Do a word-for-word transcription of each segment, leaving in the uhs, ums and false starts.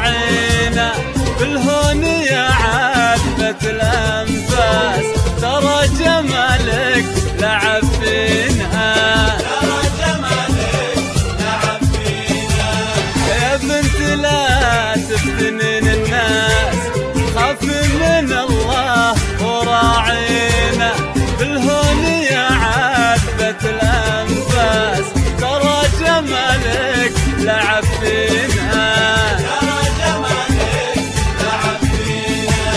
وراعينا بالهون يا عذبة الأنفاس، ترى جمالك لعب فينا، ترى جمالك لعب فينا. يا بنت لا تفتنين الناس، خاف من الله وراعينا بالهون يا عذبة الأنفاس، ترى جمالك لعب فينا، ترى جمالك لعب فينا.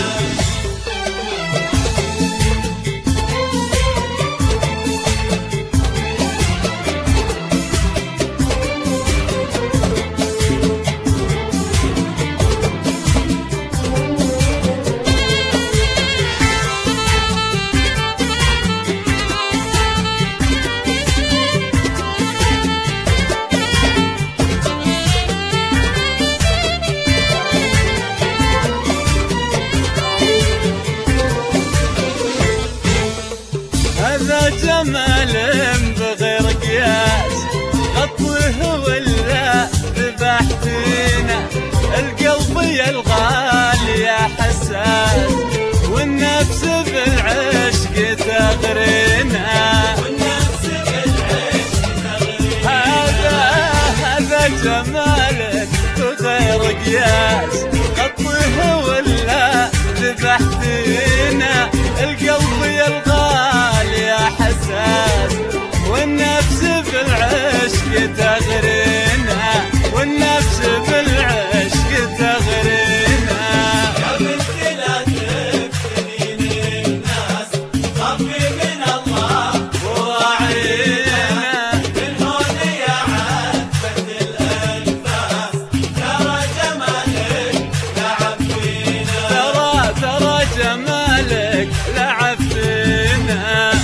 هذا جمال بغير قياس، غطوه ولا ذبحتينا، القلب يا الغالي يا حساس، والنفس بالعشق تغرينا، والنفس بالعشق تغرينا. هذا هذا جمالك بغير قياس، غطوه ولا ذبحتينا، القلب يا الغالي يا حساس، والنفس بالعشق تغرينا، والنفس بالعشق تغرينا. يا بنت لا تفتنين الناس، خافي من الله وراعينا بالهون يا عذبة الأنفاس، ترى جمالك لعب فينا، ترى ترى جمالك لعب فينا.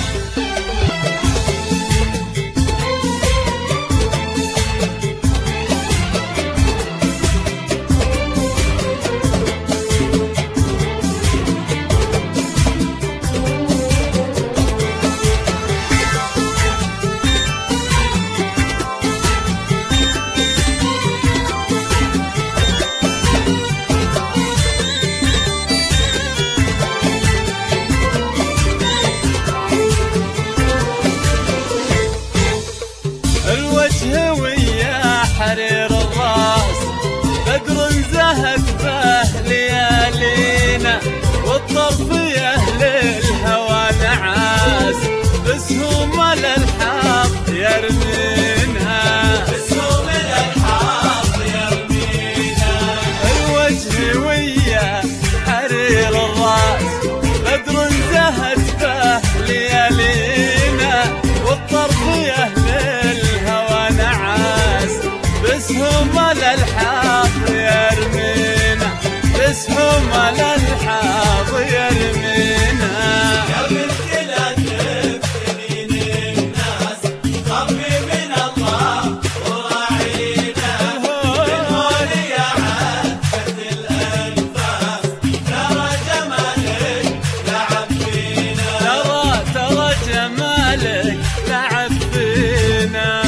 الوجه ويا حرير الراس، بدر زهد به ليالينا، والطرف يا اهل الهوى نعاس، بسهم للحظ يرمينا، بسهم للحظ يرمينا. الوجه ويا حرير الراس، بدر زهد به ليالينا، والطرف يا اهل الهوى نعاس، بسهم للحظ يرمينا، بسهم للحظ يرمينا. يا بنت لا تفتنين الناس، خافي من الله وراعينا بالهون يا عذبة الأنفاس، ترى جمالك لعب فينا، ترى ترى جمالك لعب فينا.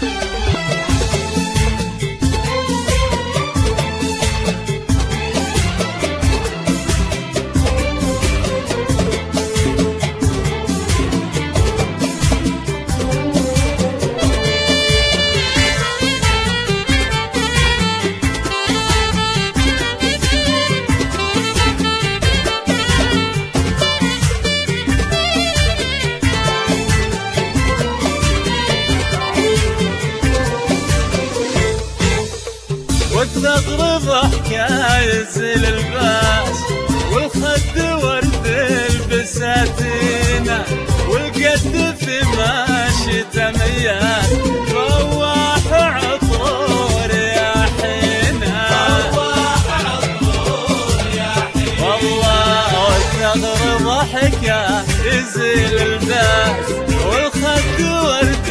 والثغر ضحكة يزيل الباس، والخد ورد البساتينة، والقد في ماشي تمياز، فواح عطرور يا حينا، فواح عطرور يا حينا. والله والثغر ضحكة يزيل الباس، والخد ورد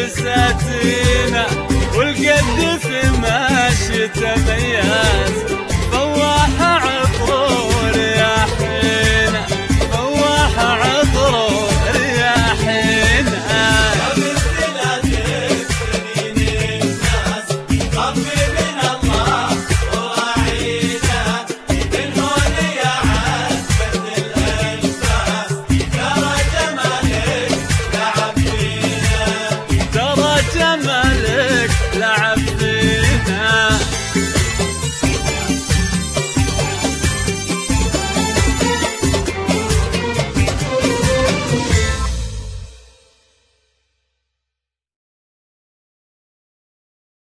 البساتينة، والقد في ماشي تمياز،